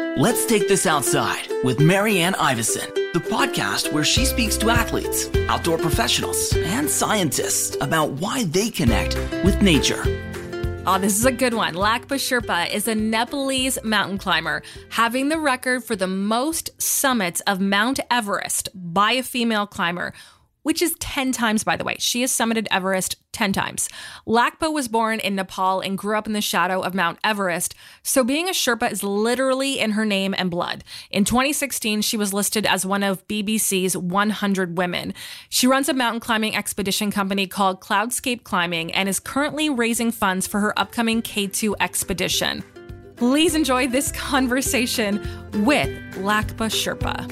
Let's Take This Outside with Marianne Iveson, the podcast where she speaks to athletes, outdoor professionals, and scientists about why they connect with nature. Oh, this is a good one. Lakpa Sherpa is a Nepalese mountain climber, having the record for the most summits of Mount Everest by a female climber, which is 10 times, by the way. She has summited Everest 10 times. Lakpa was born in Nepal and grew up in the shadow of Mount Everest, so being a Sherpa is literally in her name and blood. In 2016, she was listed as one of BBC's 100 women. She runs a mountain climbing expedition company called Cloudscape Climbing and is currently raising funds for her upcoming K2 expedition. Please enjoy this conversation with Lakpa Sherpa.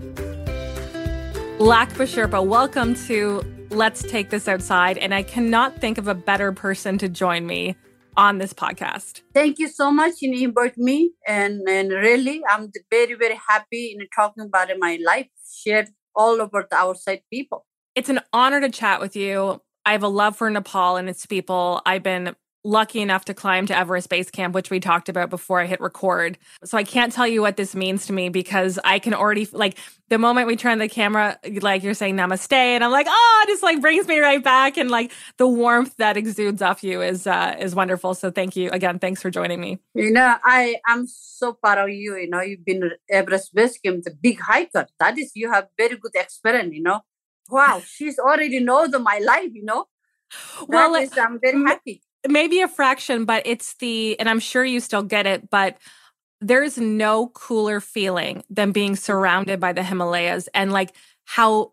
Lakpa Sherpa, welcome to Let's Take This Outside, and I cannot think of a better person to join me on this podcast. Thank you so much in inviting me, and really, I'm very, very happy in talking about my life, shared all over the outside people. It's an honor to chat with you. I have a love for Nepal and its people. I've been lucky enough to climb to Everest Base Camp, which we talked about before I hit record. So I can't tell you what this means to me because I can already, like, the moment we turn the camera, like, you're saying namaste, and I'm like, oh, it just, like, brings me right back. And, like, the warmth that exudes off you is wonderful. So thank you. Again, thanks for joining me. You know, I'm so proud of you. You know, you've been Everest Base Camp, the big hiker. That is, you have very good experience, you know. Wow, she's already knows my life, you know. Well, I'm very happy. Maybe a fraction, but it's and I'm sure you still get it, but there's no cooler feeling than being surrounded by the Himalayas and like how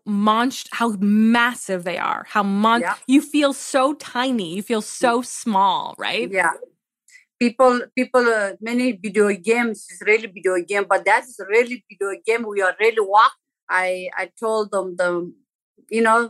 massive they are, you feel so tiny, you feel so small, right? Yeah. People, many video games is really video game, but that's really video game. We are really walk. I told them you know,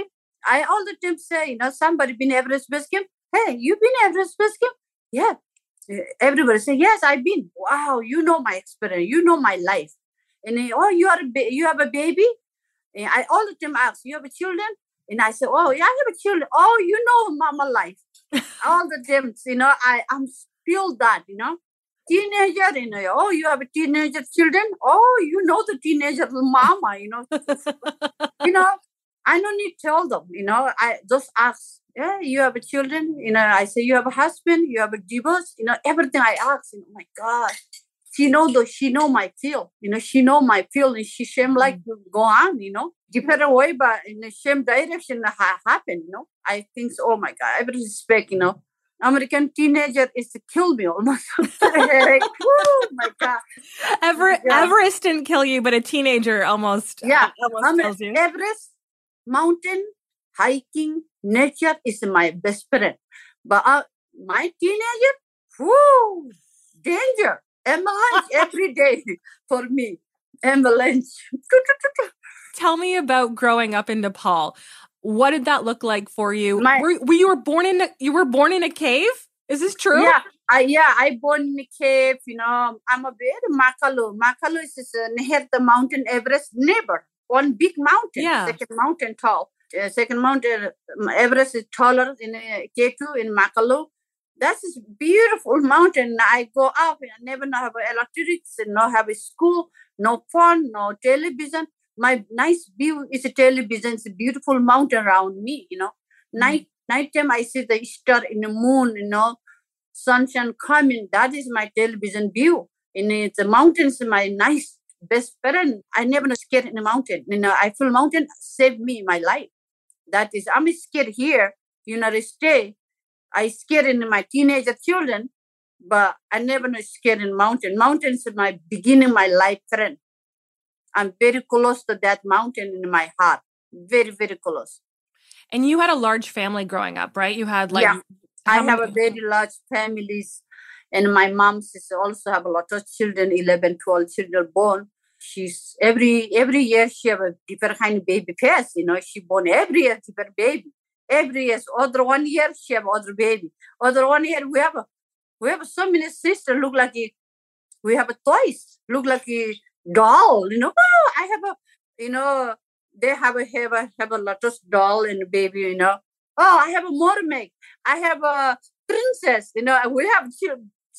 I all the time say, you know, somebody been Everest Base Camp. Hey, you been Everest Base Camp? Yeah. Everybody say, yes, I've been. Wow, you know my experience. You know my life. And you have a baby? And I all the time ask, you have children? And I say, oh, yeah, I have children. Oh, you know mama life. All the time, you know, I'm feel that, you know. Teenager, you know, oh, you have a teenager children? Oh, you know the teenager mama, you know. You know, I don't need to tell them, you know. I just ask. Yeah, you have children, you know, I say you have a husband, you have a divorce, you know, everything I ask, you know, my God, she know my feel, you know, she know my feel and she shame like to go on, you know, different way, but in the same direction happen, you know, I think so, oh my God, I respect, you know, American teenager is to kill me almost. Oh my God. Everest didn't kill you, but a teenager almost kills you. Everest, mountain, hiking, nature is my best friend. But my teenager, danger. Ambulance every day for me. Ambulance. Tell me about growing up in Nepal. What did that look like for you? You were born in a cave? Is this true? Yeah. I born in a cave. You know, I'm a bit Makalu. Makalu is near the mountain Everest neighbor. One big mountain. Yeah. Second mountain tall. Second mountain, Everest is taller in K2 in Makalu. That's a beautiful mountain. I go up and I never have electrics, no have a school, no phone, no television. My nice view is a television. It's a beautiful mountain around me, you know. Nighttime I see the star in the moon, you know, sunshine coming. That is my television view. And it's the mountains, my nice best friend. I never scared in the mountain. You know, I feel mountain saved me my life. That is, I'm scared here, United States. I scared in my teenager children, but I never scared in mountain. Mountains is my beginning, my life friend. I'm very close to that mountain in my heart. Very, very close. And you had a large family growing up, right? You had I have a very large families. And my mom also have a lot of children, 11, 12 children born. She's every year she have a different kind of baby face. You know, she born every year different baby. Every year, other 1 year she have other baby. Other 1 year we have so many sisters look like we have a toys look like a doll. You know, oh, I have a, you know, they have a lot of doll and baby. You know, oh, I have a mermaid. I have a princess. You know, we have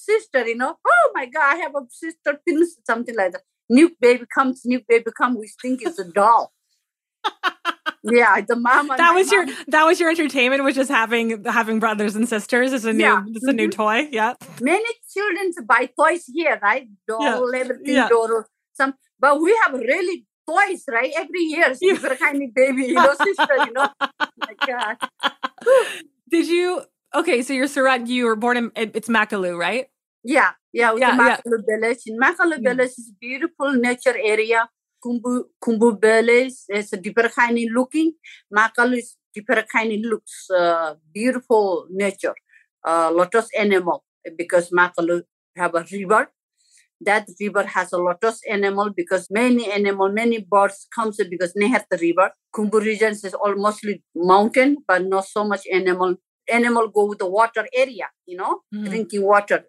sister, Oh my God, I have a sister, twins, something like that. New baby comes. We think it's a doll. Yeah, the mama. That was your entertainment, was just having brothers and sisters. It's a new toy. Yeah. Many children buy toys here, right? Doll, everything, doll, some. But we have really toys, right? Every year, different kind of baby, sister, My God. Did you? Okay, so you were born in it's Makalu, right? Yeah, Makalu Village. In Makalu Village is beautiful nature area. Kumbu Village is a different kind of looking. Makalu is different kind of looks. Beautiful nature. Lotus animal because Makalu have a river. That river has a lotus animal because many birds comes because they have the river. Kumbu region is almost mountain, but not so much animal. Animal go with the water area, drinking water.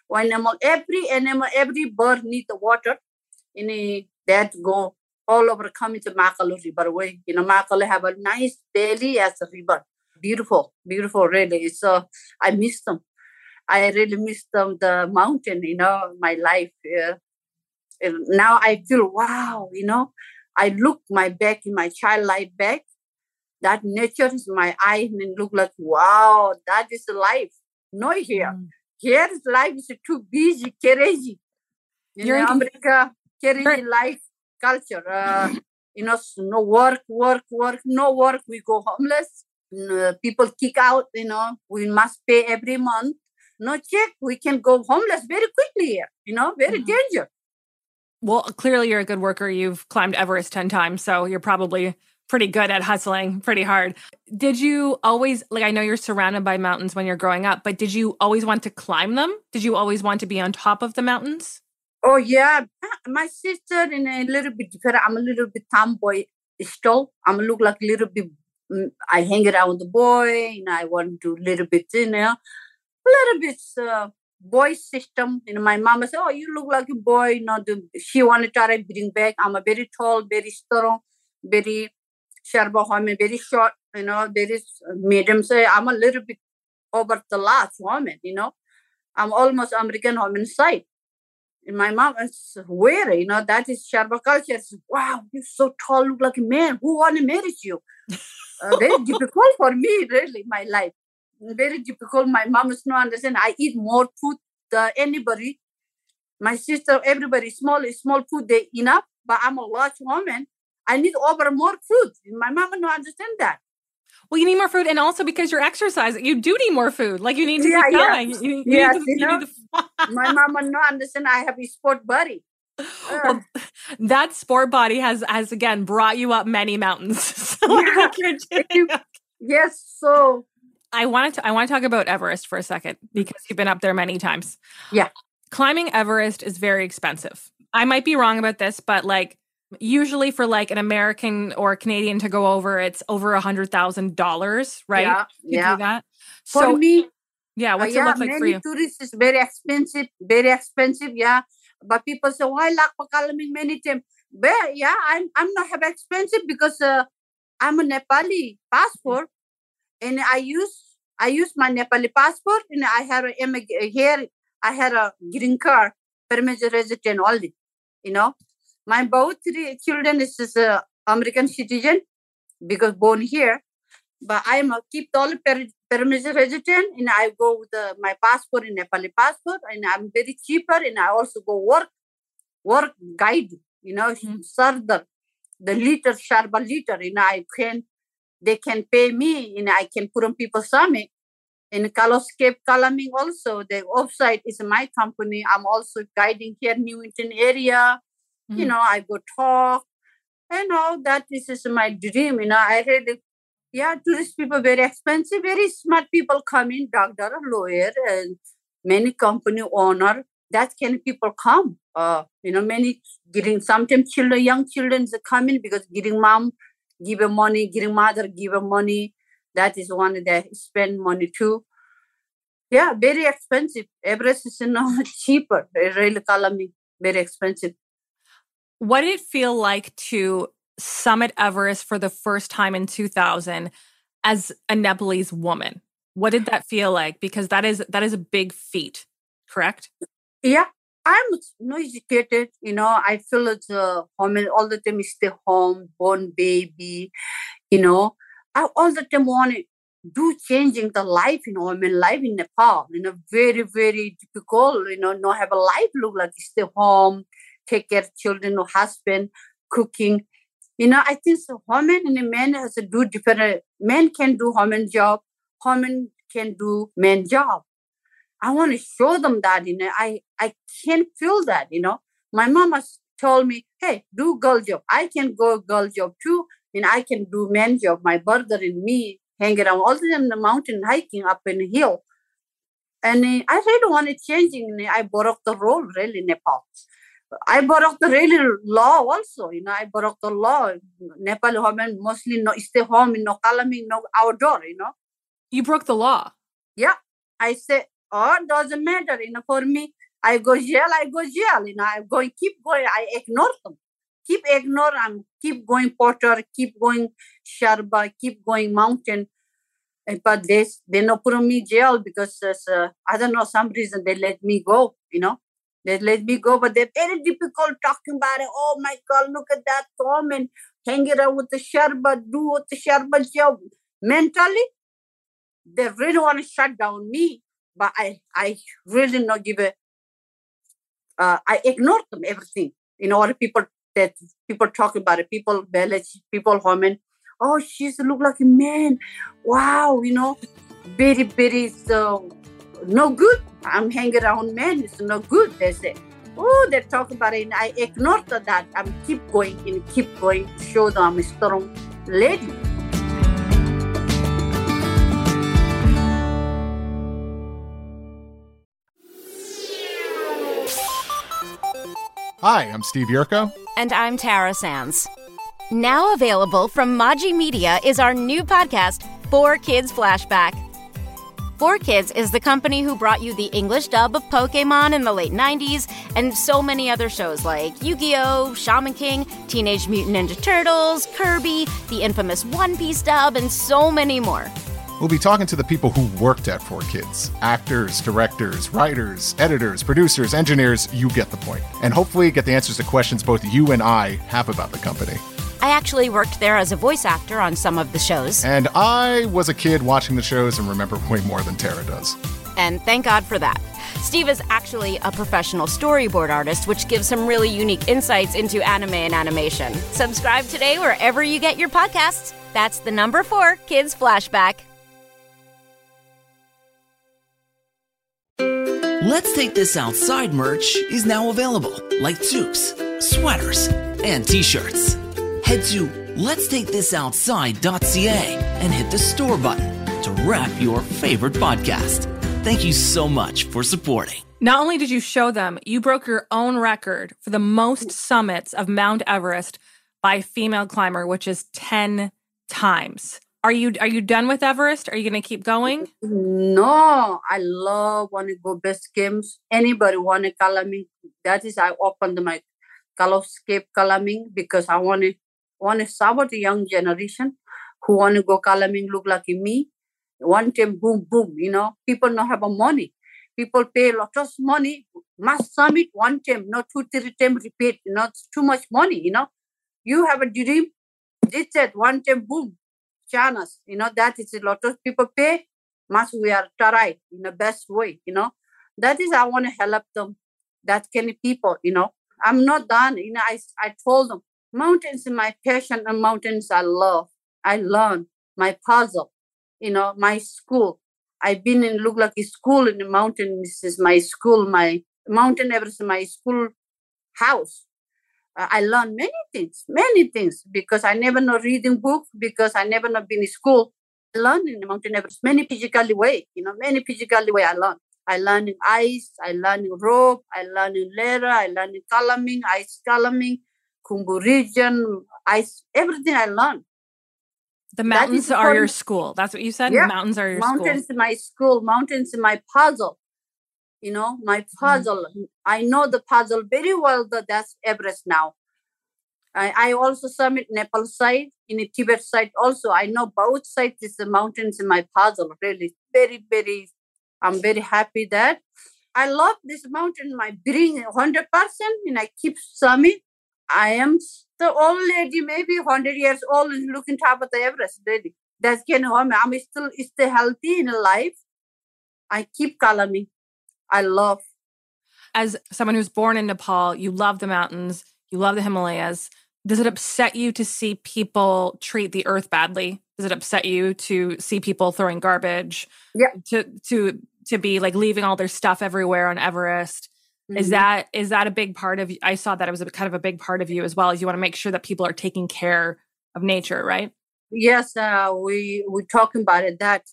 Every bird need the water. That go all over coming to Makalu River way. Makalu have a nice valley as a river. Beautiful, really. So I miss them. I really miss them, the mountain, my life. Now I feel, wow, I look my back in my child life back. That nature is my eye and look like, wow, that is life. No here. Here is life is too busy, crazy. In America, crazy life culture. No work, no work. We go homeless. People kick out, we must pay every month. No check, we can go homeless very quickly here, very dangerous. Well, clearly you're a good worker. You've climbed Everest 10 times, so you're probably pretty good at hustling pretty hard. Did you always, I know you're surrounded by mountains when you're growing up, but did you always want to climb them? Did you always want to be on top of the mountains? Oh, yeah. My sister in a little bit different. I'm a little bit tomboy still. I'm look like a little bit, I hang around with the boy, I want to little bit, a little bit boy system. My mama said, oh, you look like a boy. She wanted to try to bring back. I'm a very tall, very strong, very sharp, very short, very medium. So I'm a little bit over the last woman, I'm almost American woman side. And my mom is weary, that is Sherpa culture. Wow, you're so tall, look like a man. Who want to marry you? Very difficult for me, really, my life. Very difficult. My mom is not understand. I eat more food than anybody. My sister, everybody, small food, they enough. But I'm a large woman. I need over more food. My mom don't understand that. Well, you need more food, and also because you're exercising, you do need more food. You need to keep going. My mama not understand. I have a sport body. Well, that sport body has again brought you up many mountains. So yes. So I want to talk about Everest for a second because you've been up there many times. Yeah, climbing Everest is very expensive. I might be wrong about this, but usually for an American or Canadian to go over, it's over $100,000, right? Yeah. Do that. For me, what's it look like for you? Tourists is very expensive. Yeah. But people say, why lakpa climbing many times? But I'm not have expensive because I'm a Nepali passport, and I use my Nepali passport, and I have I had a green card, permanent resident only, My both 3 children is American citizen because born here, but I am keep all permanent resident, and I go with my passport in Nepali passport, and I'm very cheaper, and I also go work guide, Sardar, the liter, Sharba liter, they can pay me, and I can put on people's summit. In Kaloscape Kalaming also, the offsite is my company. I'm also guiding here, Newington area. I go talk. That this is my dream. I really, tourist people very expensive, very smart people come in, doctor, lawyer, and many company owner. That kind of people come. Many getting sometimes young children come in because getting mom give them money, getting mother give them money. That is one that spend money too. Yeah, very expensive. Everest is not cheaper. Really, Kalami, very expensive. What did it feel like to summit Everest for the first time in 2000 as a Nepalese woman? What did that feel like? Because that is a big feat. correct? Yeah, I'm no educated. I feel it's home all the time. Stay home, born baby. I all the time want to do changing the life. Life in Nepal. Very very difficult. Not have a life look like stay home, take care of children, or husband, cooking. I think so. Women and a man has to do different. Men can do women job. Women can do men job. I want to show them that. I can feel that. My mama told me, "Hey, do girl job. I can go girl job too, and I can do man job." My brother and me hang around all the time in the mountain, hiking up in the hill, and I really want to changing. I broke the rule really in Nepal. I broke the really law also. I broke the law. Nepali women mostly no stay home, no calaming, no outdoor. You broke the law. Yeah, I say, oh, doesn't matter. For me, I go jail. I'm going, keep going. I ignore them. Keep ignore. Keep going Potter. Keep going Sharba. Keep going mountain. But they not put me jail because I don't know, some reason they let me go. They let me go, but they're very difficult talking about it. Oh my God, look at that woman hanging out with the Sharba, do what the Sharba job. Mentally, they really want to shut down me, but I really not give a. I ignore them everything. Other people talk about it. People village, people women. Oh, she's look like a man. Wow, very very so. No good. I'm hanging around men. It's no good. They say, oh, they talk about it. And I ignored that. I'm keep going and keep going to show them I'm a strong lady. Hi, I'm Steve Yerko. And I'm Tara Sands. Now available from Maji Media is our new podcast, 4Kids Flashback. 4Kids is the company who brought you the English dub of Pokemon in the late 90s and so many other shows like Yu-Gi-Oh!, Shaman King, Teenage Mutant Ninja Turtles, Kirby, the infamous One Piece dub, and so many more. We'll be talking to the people who worked at 4Kids. Actors, directors, writers, editors, producers, engineers, you get the point. And hopefully get the answers to questions both you and I have about the company. I actually worked there as a voice actor on some of the shows. And I was a kid watching the shows and remember way more than Tara does. And thank God for that. Steve is actually a professional storyboard artist, which gives some really unique insights into anime and animation. Subscribe today wherever you get your podcasts. That's the number 4 Kids Flashback. Let's Take This Outside merch is now available, like toques, sweaters, and t-shirts. Head to letstakethisoutside.ca and hit the store button to rep your favorite podcast. Thank you so much for supporting. Not only did you show them, you broke your own record for the most summits of Mount Everest by a female climber, which is 10 times. Are you done with Everest? Are you going to keep going? No, I want to go base games. Anybody want to climbing? That is, I opened my Kaloscape climbing because I want to support the young generation who want to go climbing, look like me. One time, boom, boom. People don't have money. People pay a lot of money. Must summit one time, not 2-3 times repeat. It's too much money. You have a dream. This said one time, boom. Chance, that is a lot of people pay. Must we are try in the best way. That is I want to help them. That kind of people. I'm not done. I told them mountains is my passion and mountains I love. I learn my puzzle. My school. I've been in look like a school in the mountain. This is my school. My Mountain Everest is my school house. I learned many things because I never know reading book because I never know been in school. I learned in the Mountain Everest many physically way. Many physically way I learned. I learned in ice. I learned in rope. I learned in leather. I learned in climbing, ice climbing, Khumbu region, ice. Everything I learned. The mountains are your school. That's what you said? Yeah. The mountains are your mountains school. Mountains my school. Mountains my puzzle. My puzzle. I know the puzzle very well. That's Everest now. I also summit Nepal side, in the Tibet side also. I know both sides is the mountains in my puzzle. Really, very, very, I'm very happy that. I love this mountain. My bring 100%, and I keep summit. I am the old lady, maybe 100 years old, and looking top of the Everest lady. That's kind of I'm still healthy in life. I keep climbing. I love. As someone who's born in Nepal, you love the mountains, you love the Himalayas. Does it upset you to see people treat the earth badly? Does it upset you to see people throwing garbage? Yeah. To be like leaving all their stuff everywhere on Everest? Mm-hmm. Is that a big part of you? I saw that it was kind of a big part of you as well, as you want to make sure that people are taking care of nature, right? Yes, we talking about it. That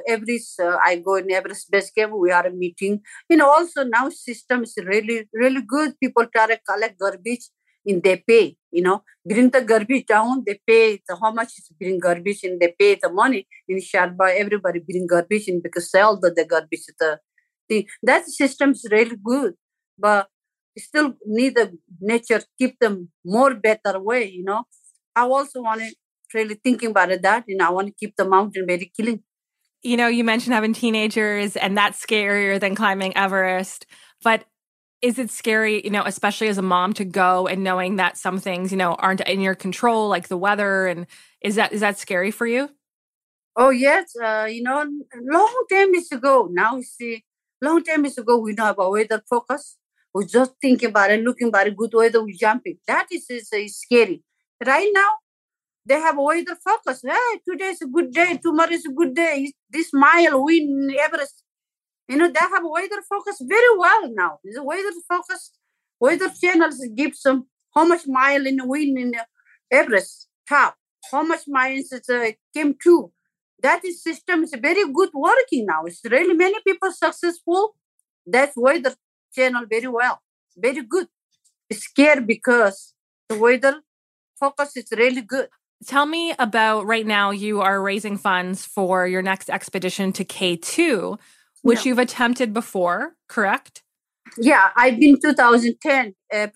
I go in Everest base camp. We are a meeting. Also now system is really really good. People try to collect garbage, and they pay. Bring the garbage down. They pay how much is bring garbage, and they pay the money. In Sharba, everybody bring garbage in because sell the garbage. The thing that system is really good, but still need the nature keep them more better way. I also want to. Really thinking about it that, I want to keep the mountain very clean. You mentioned having teenagers, and that's scarier than climbing Everest. But is it scary, especially as a mom, to go and knowing that some things, aren't in your control, like the weather? And is that scary for you? Oh, yes. Long time is ago. Now, long time is ago, we know about weather focus. We just thinking about it, looking about it, good weather, we jumping. That is scary. Right now, they have weather focus. Hey, today is a good day. Tomorrow is a good day. This mile win Everest. They have weather focus very well now. The weather focus, weather channels give some how much mile in the win in Everest top. How much miles came to. That is system is very good working now. It's really many people successful. That's weather channel very well. Very good. It's scared because the weather focus is really good. Tell me about right now you are raising funds for your next expedition to K2, which you've attempted before, correct? Yeah, I've been 2010,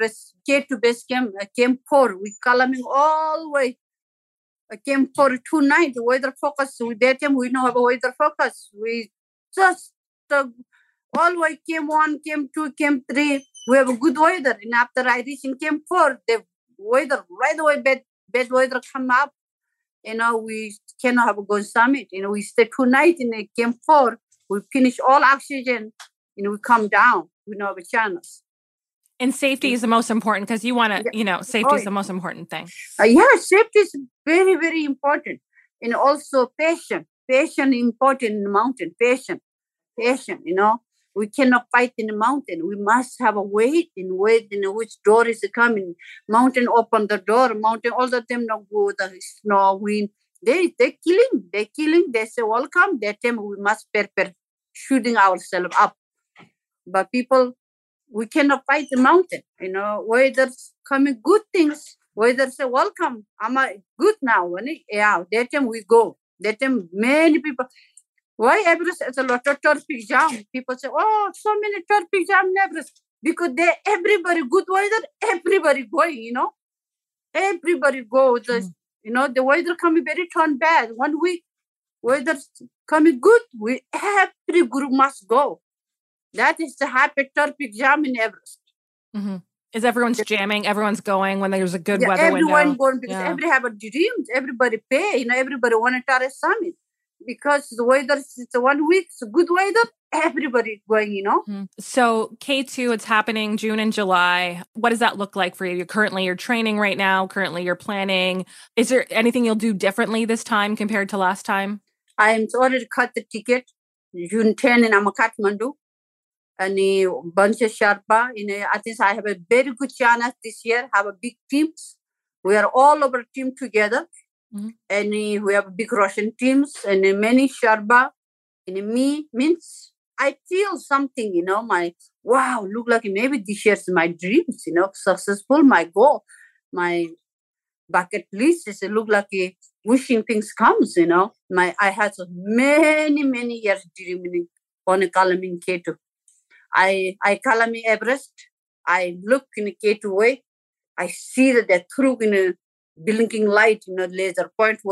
K2 base camp, Camp 4. We climbing all the way. Camp 4 2 nights, weather focus. With that time, we know about weather focus. We just all the way Camp 1, Camp 2, Camp 3. We have a good weather. And after I reach in Camp 4, the weather right away bad weather come up, we cannot have a good summit. We stay 2 nights in the Camp 4. We finish all oxygen, we come down. We know the channels. And safety is the most important because you want to, safety is the most important thing. Safety is very, very important. And also patience. Patience important in the mountain. Patience, We cannot fight in the mountain. We must have a wait in which door is coming. Mountain open the door. Mountain all the time no go the snow wind. They killing. They say welcome. That time we must prepare shooting ourselves up. But people, we cannot fight the mountain. Weather's coming good things. Weather say welcome. I'm good now. Yeah. That time we go. That time many people. Why Everest is a lot of turpig jam? People say, oh, so many turpig jam in Everest. Because everybody good weather, everybody going, Everybody go. The weather coming very turn bad. 1 week, weather's coming good. Every group must go. That is the happy turpig jam in Everest. Mm-hmm. Is everyone's jamming? Everyone's going when there's a good weather everyone window? Going because everybody have a dreams. Everybody pay. Everybody want to try a summit. Because the weather is 1 week, it's a good weather, everybody going, Mm-hmm. So K2, it's happening June and July. What does that look like for you? You're training right now. Currently, you're planning. Is there anything you'll do differently this time compared to last time? I'm already cut the ticket. June 10 in Kathmandu. And a bunch of Sherpa. I think I have a very good chance this year. Have a big teams. We are all over team together. Mm-hmm. And we have big Russian teams and many Sherpa. And me means I feel something, look like maybe this year's my dreams, successful, my goal, my bucket list is look like wishing things comes, I had so many years dreaming on a climbing K2. I climb Everest. I look in K2 way. I see that through in a blinking light, laser point way.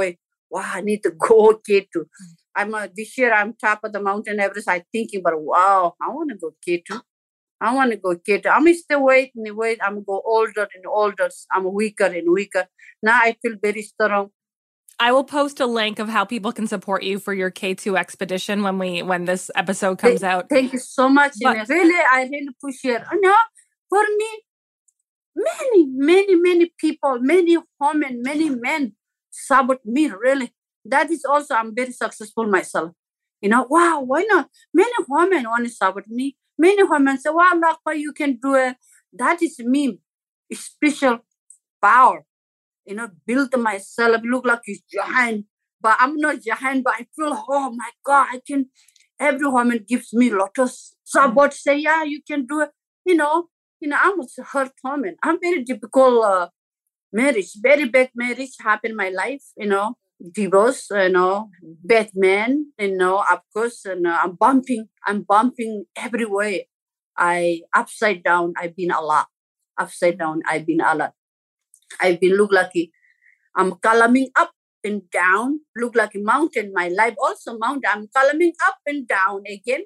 wow, I need to go K2. This year I'm top of the mountain Everest. I'm thinking, but wow, I want to go K2. I want to go K2. I'm still waiting. I'm go older and older. I'm weaker and weaker. Now I feel very strong. I will post a link of how people can support you for your K2 expedition when this episode comes out. Thank you so much. But, I really appreciate it. For me, many people, many women, many men support me, really. That is also, I'm very successful myself. Wow, why not? Many women want to support me. Many women say, wow, Lakpa, you can do it. That is me, special power. Build myself, look like a giant. But I'm not giant, but I feel, oh my God, every woman gives me a lot of support, say, yeah, you can do it. I'm a hurt woman. I'm very difficult marriage, very bad marriage happened in my life, divorce, bad man, of course, I'm bumping everywhere. Upside down, I've been a lot. Upside down, I've been a lot. I've been look like I'm climbing up and down, look like a mountain. My life also mountain. I'm climbing up and down again.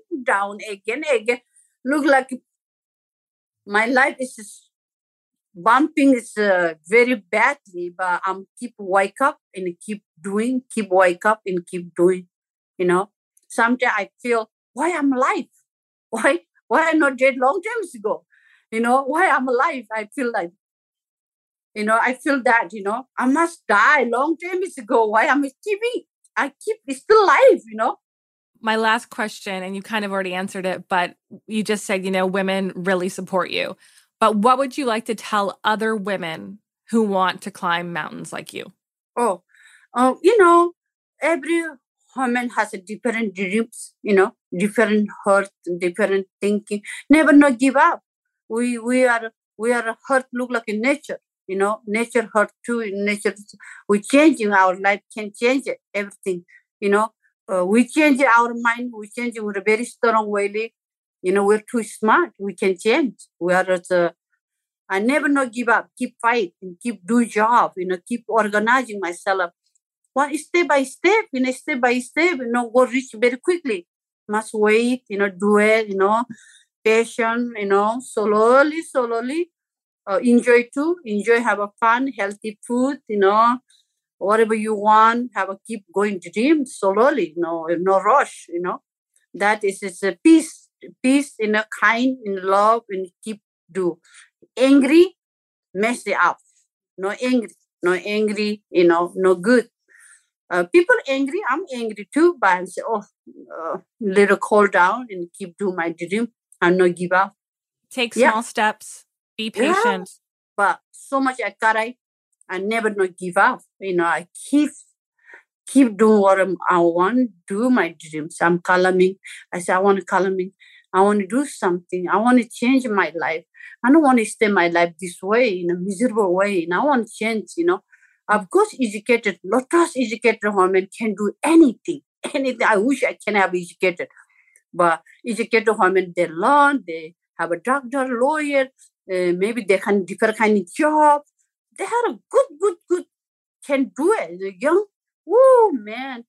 Look like my life is bumping is very badly, but I'm keep wake up and keep wake up and keep doing. Sometimes I feel, why I'm alive? Why I'm not dead long time ago? Why I'm alive? I feel like, I feel that, I must die long time ago. Why I'm TV? I keep still alive, My last question, and you kind of already answered it, but you just said, women really support you. But what would you like to tell other women who want to climb mountains like you? Every woman has a different dreams, different heart, different thinking. Never not give up. We are heart look like a nature. Nature hurt too. Nature, we changing our life, can change it, everything. We change our mind. We change it with a very strong way. We're too smart. We can change. We are. I never not give up. Keep fight and keep do job. Keep organizing myself. One step by step. Step by step. Go reach very quickly. Must wait. Do it. Patient. Slowly. Enjoy too. Have a fun, healthy food, whatever you want, keep going to gym slowly, no rush, That is a peace, kind, in love, and keep do. Angry, mess it up. No angry, no good. People angry, I'm angry too, but I say, little cool down and keep do my dream and not give up. Take small steps. Be patient. Yeah, but so much I never not give up. I keep doing what I want to do, my dreams. I'm climbing. I say, I want to climbing. I want to do something. I want to change my life. I don't want to stay my life this way, in a miserable way. And I want to change, Of course, lots of educated women can do anything. I wish I can have educated. But educated women, they learn, they have a doctor, lawyer, maybe they can different kind of job. They have a good, can do it. The young, man,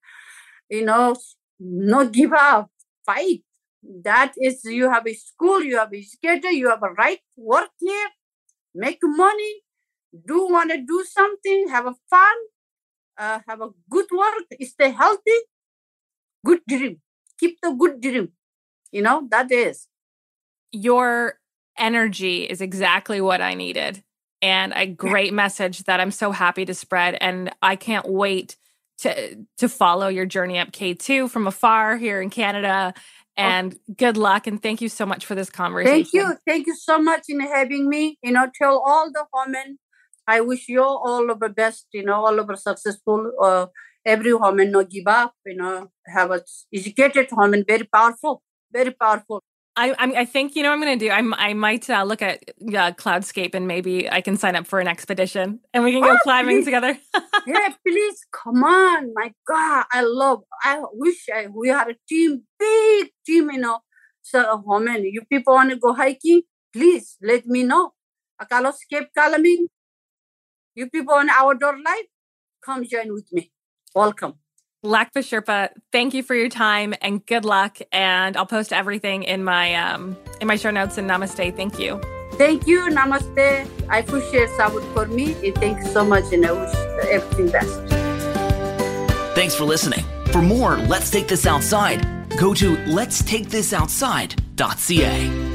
not give up, fight. That is, you have a school, you have a educator, you have a right work here, make money, want to do something, have a fun, have a good work, stay healthy, good dream. Keep the good dream. That is. Your energy is exactly what I needed. And a great message that I'm so happy to spread. And I can't wait to follow your journey up K2 from afar here in Canada. And good luck. And thank you so much for this conversation. Thank you so much in having me. Tell all the women, I wish you all of the best, all of the successful. Every woman no give up, have a educated woman, very powerful, very powerful. I think, I'm going to do, I might look at Cloudscape and maybe I can sign up for an expedition and we can go climbing together. Yeah, please, come on. My God, I wish we had a team, big team, So, women, you people want to go hiking, please let me know. Cloudscape climbing. You people want outdoor life, come join with me. Welcome. Lakpa Sherpa, thank you for your time and good luck. And I'll post everything in my show notes. And namaste. Thank you. Thank you. Namaste. I appreciate support for me. Thank you so much. And I wish everything best. Thanks for listening. For more Let's Take This Outside, go to letstakethisoutside.ca.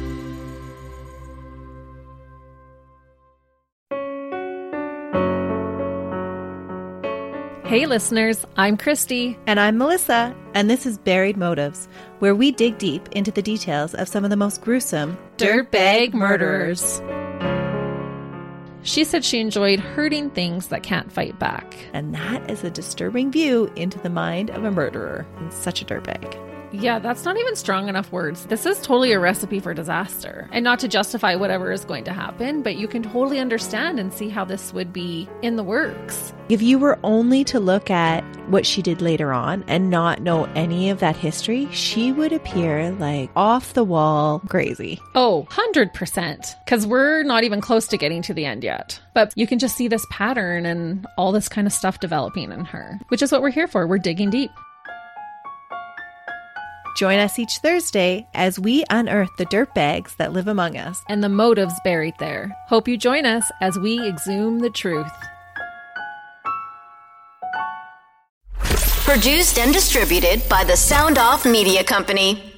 Hey listeners, I'm Christy. And I'm Melissa, and this is Buried Motives, where we dig deep into the details of some of the most gruesome dirtbag murderers. She said she enjoyed hurting things that can't fight back. And that is a disturbing view into the mind of a murderer and such a dirtbag. Yeah, that's not even strong enough words. This is totally a recipe for disaster. And not to justify whatever is going to happen, but you can totally understand and see how this would be in the works. If you were only to look at what she did later on and not know any of that history, she would appear like off the wall crazy. Oh, 100%. Because we're not even close to getting to the end yet. But you can just see this pattern and all this kind of stuff developing in her, which is what we're here for. We're digging deep. Join us each Thursday as we unearth the dirtbags that live among us and the motives buried there. Hope you join us as we exhume the truth. Produced and distributed by the Sound Off Media Company.